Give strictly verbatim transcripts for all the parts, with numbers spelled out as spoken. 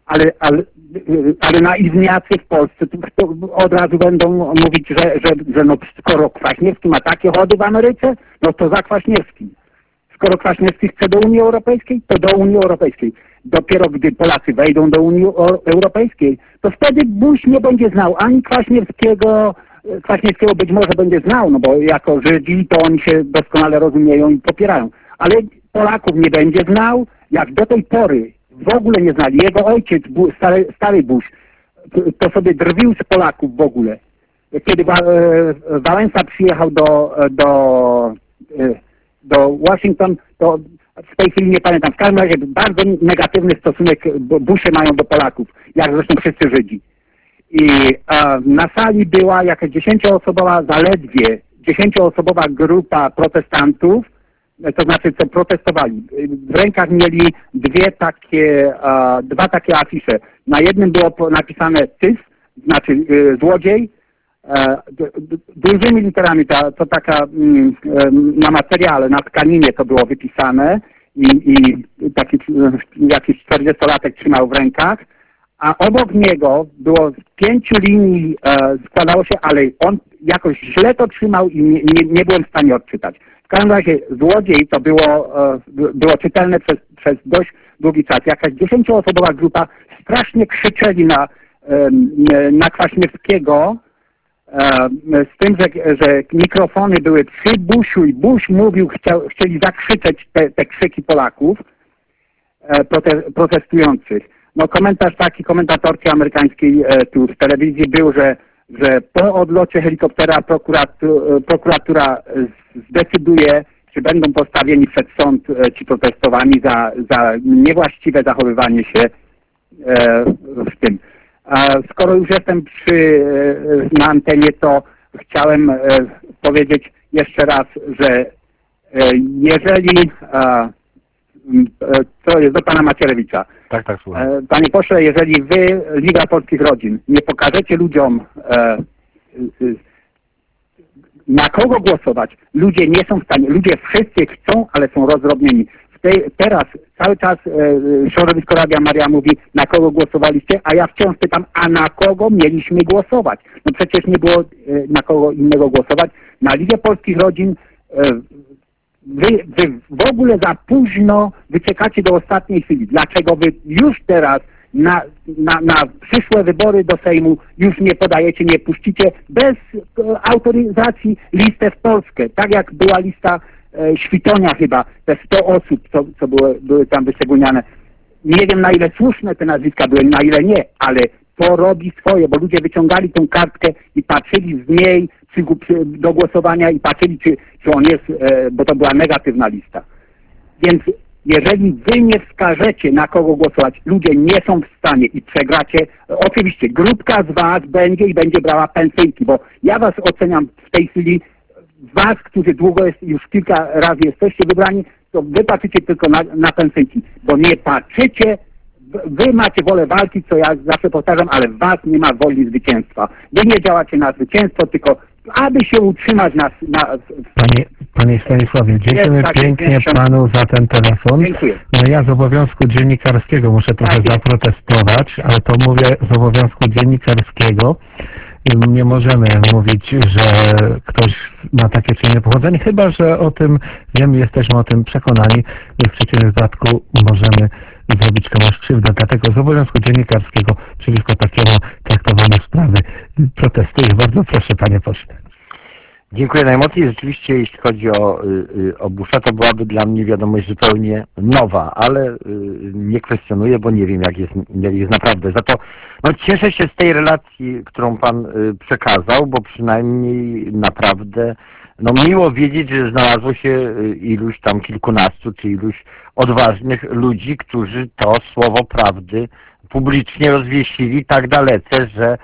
ale, ale, ale naiwniacy w Polsce to, to od razu będą mówić, że, że, że no, skoro Kwaśniewski ma takie chody w Ameryce, no to za Kwaśniewskim. Skoro Kwaśniewski chce do Unii Europejskiej, to do Unii Europejskiej. Dopiero gdy Polacy wejdą do Unii Europejskiej, to wtedy Bush nie będzie znał ani Kwaśniewskiego, Kwaśniewskiego być może będzie znał, no bo jako Żydzi to oni się doskonale rozumieją i popierają. Ale Polaków nie będzie znał, jak do tej pory w ogóle nie znali. Jego ojciec, stary, stary Bush, to sobie drwił z Polaków w ogóle. Kiedy Wałęsa przyjechał do, do, do Washington, to w tej chwili nie pamiętam. W każdym razie bardzo negatywny stosunek Bushy mają do Polaków, jak zresztą wszyscy Żydzi. I a, na sali była jakaś dziesięcioosobowa, zaledwie dziesięcioosobowa grupa protestantów, to znaczy co protestowali. W rękach mieli dwie takie, a, dwa takie afisze. Na jednym było napisane tyf, znaczy y, złodziej, e, dużymi literami, to, to taka mm, na materiale, na tkaninie to było wypisane i, i taki jakiś czterdziestolatek trzymał w rękach, a obok niego było z pięciu linii, e, składało się, ale on jakoś źle to trzymał i nie, nie, nie byłem w stanie odczytać. W każdym razie złodziej to było, e, było czytelne przez, przez dość długi czas. Jakaś dziesięcioosobowa grupa strasznie krzyczeli na, e, na Kwaśniewskiego, e, z tym, że, że mikrofony były przy Bushu i Bush mówił, chciał, chcieli zakrzyczeć te, te krzyki Polaków e, prote, protestujących. No komentarz taki komentatorki amerykańskiej e, tu w telewizji był, że, że po odlocie helikoptera prokuratura, prokuratura zdecyduje, czy będą postawieni przed sąd e, ci protestowani za, za niewłaściwe zachowywanie się e, w tym. A skoro już jestem przy, e, na antenie, to chciałem e, powiedzieć jeszcze raz, że e, jeżeli e, to jest do pana Macierewicza. Tak, tak, słucham. Panie pośle, jeżeli wy, Liga Polskich Rodzin, nie pokażecie ludziom, e, na kogo głosować, ludzie nie są w stanie, ludzie wszyscy chcą, ale są rozdrobnieni. W tej, teraz cały czas e, środowisko Radia Maria mówi, na kogo głosowaliście, a ja wciąż pytam, a na kogo mieliśmy głosować? No przecież nie było e, na kogo innego głosować. Na Ligę Polskich Rodzin e, Wy, wy w ogóle za późno wyczekacie do ostatniej chwili. Dlaczego wy już teraz na, na, na przyszłe wybory do Sejmu już nie podajecie, nie puścicie bez autoryzacji listę w Polskę? Tak jak była lista e, Świtonia chyba, te sto osób, co, co były, były tam wyszczególniane. Nie wiem, na ile słuszne te nazwiska były, na ile nie, ale to robi swoje, bo ludzie wyciągali tą kartkę i patrzyli z niej przy, przy, do głosowania i patrzyli, czy, czy on jest, e, bo to była negatywna lista. Więc jeżeli wy nie wskażecie, na kogo głosować, ludzie nie są w stanie i przegracie, oczywiście grupka z was będzie i będzie brała pensyjki, bo ja was oceniam w tej chwili, was, którzy długo jest, już kilka razy jesteście wybrani, to wy patrzycie tylko na, na pensyjki, bo nie patrzycie. Wy macie wolę walki, co ja zawsze powtarzam, ale w was nie ma woli zwycięstwa. Wy nie działacie na zwycięstwo, tylko aby się utrzymać na... na Panie, panie Stanisławie, dziękujemy tak, pięknie dziękuję. panu za ten telefon. Dziękuję. No ja z obowiązku dziennikarskiego muszę trochę Tak jest. zaprotestować, ale to mówię z obowiązku dziennikarskiego. I nie możemy mówić, że ktoś ma takie czy inne pochodzenie, chyba że o tym wiemy, jesteśmy o tym przekonani i w przeciwnym wypadku możemy zrobić komuś krzywdę. Dlatego z obowiązku dziennikarskiego przeciwko takiemu traktowaniu sprawy protestuję. Bardzo proszę, panie pośle. Dziękuję najmocniej. Rzeczywiście, jeśli chodzi o, o Busha, to byłaby dla mnie wiadomość zupełnie nowa, ale nie kwestionuję, bo nie wiem, jak jest, jak jest naprawdę. Za to no, cieszę się z tej relacji, którą pan przekazał, bo przynajmniej naprawdę no, miło wiedzieć, że znalazło się iluś tam kilkunastu, czy iluś odważnych ludzi, którzy to słowo prawdy publicznie rozwiesili tak dalece, że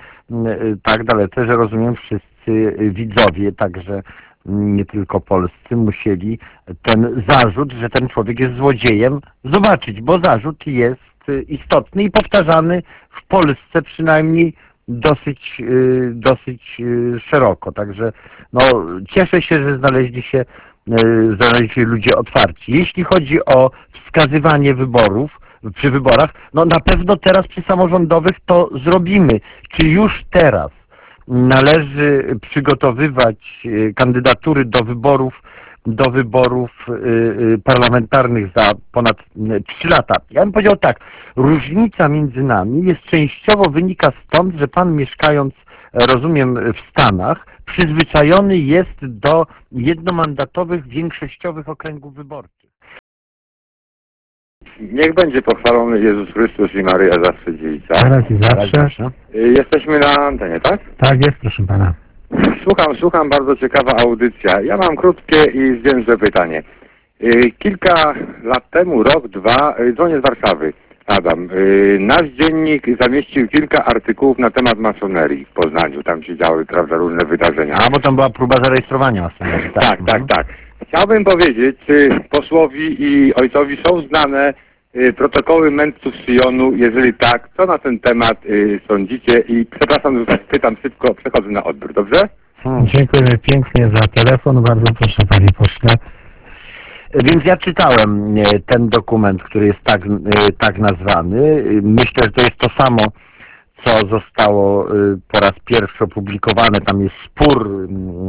tak dalece, że rozumiem wszyscy widzowie, także nie tylko polscy, musieli ten zarzut, że ten człowiek jest złodziejem, zobaczyć, bo zarzut jest istotny i powtarzany w Polsce przynajmniej dosyć, dosyć szeroko. Także no, cieszę się, że znaleźli się, znaleźli się ludzie otwarci. Jeśli chodzi o wskazywanie wyborów, przy wyborach. No na pewno teraz przy samorządowych to zrobimy. Czy już teraz należy przygotowywać kandydatury do wyborów do wyborów parlamentarnych za ponad trzy lata? Ja bym powiedział tak, różnica między nami jest częściowo wynika stąd, że pan mieszkając, rozumiem, w Stanach, przyzwyczajony jest do jednomandatowych, większościowych okręgów wyborczych. Niech będzie pochwalony Jezus Chrystus i Maryja zawsze dziewica. Teraz i zawsze. Jesteśmy na antenie, tak? Tak jest, proszę pana. Słucham, słucham, bardzo ciekawa audycja. Ja mam krótkie i zwięzłe pytanie. Kilka lat temu, rok, dwa, dzwonię z Warszawy, Adam. Nasz dziennik zamieścił kilka artykułów na temat masonerii w Poznaniu. Tam się działy, prawda, różne wydarzenia. A, bo tam była próba zarejestrowania masonerii. Tak, tak, tak, tak. Chciałbym powiedzieć, czy posłowi i ojcowi są znane y, protokoły mędrców Syjonu? Jeżeli tak, co na ten temat y, sądzicie? I przepraszam, że pytam szybko, przechodzę na odbiór, dobrze? Hmm. Dziękujemy pięknie za telefon. Bardzo proszę, panie pośle. Więc ja czytałem ten dokument, który jest tak, tak nazwany. Myślę, że to jest to samo, co zostało po raz pierwszy opublikowane. Tam jest spór,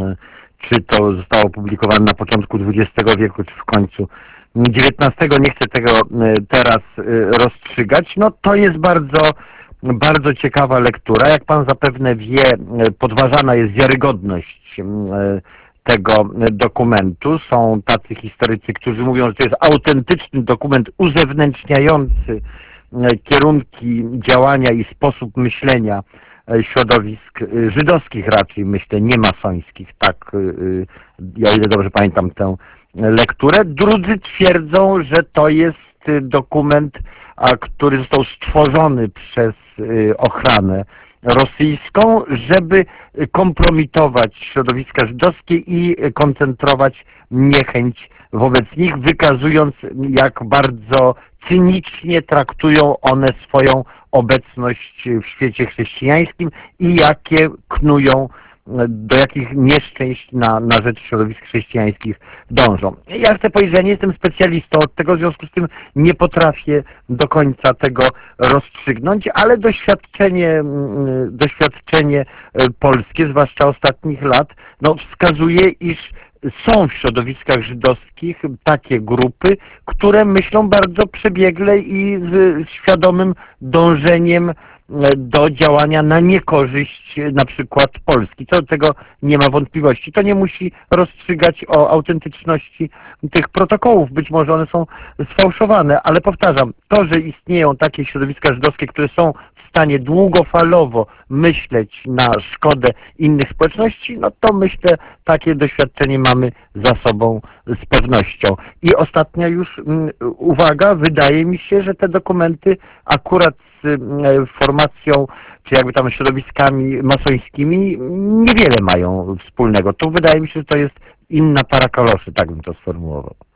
czy to zostało opublikowane na początku dwudziestego wieku, czy w końcu dziewiętnastego. Nie chcę tego teraz rozstrzygać. No to jest bardzo, bardzo ciekawa lektura. Jak pan zapewne wie, podważana jest wiarygodność tego dokumentu. Są tacy historycy, którzy mówią, że to jest autentyczny dokument uzewnętrzniający kierunki działania i sposób myślenia środowisk żydowskich raczej, myślę, nie masońskich. Tak, ja ile dobrze pamiętam tę lekturę. Drudzy twierdzą, że to jest dokument, który został stworzony przez ochranę rosyjską, żeby kompromitować środowiska żydowskie i koncentrować niechęć wobec nich, wykazując, jak bardzo cynicznie traktują one swoją obecność w świecie chrześcijańskim i jakie knują, do jakich nieszczęść na, na rzecz środowisk chrześcijańskich dążą. Ja chcę powiedzieć, że ja nie jestem specjalistą od tego, w związku z tym nie potrafię do końca tego rozstrzygnąć, ale doświadczenie, doświadczenie polskie, zwłaszcza ostatnich lat, no, wskazuje, iż są w środowiskach żydowskich takie grupy, które myślą bardzo przebiegle i z świadomym dążeniem do działania na niekorzyść na przykład Polski. Co do tego nie ma wątpliwości. To nie musi rozstrzygać o autentyczności tych protokołów. Być może one są sfałszowane, ale powtarzam, to, że istnieją takie środowiska żydowskie, które są w stanie długofalowo myśleć na szkodę innych społeczności, no to myślę, takie doświadczenie mamy za sobą z pewnością. I ostatnia już uwaga, wydaje mi się, że te dokumenty akurat z formacją, czy jakby tam środowiskami masońskimi niewiele mają wspólnego. Tu wydaje mi się, że to jest inna para kaloszy, tak bym to sformułował.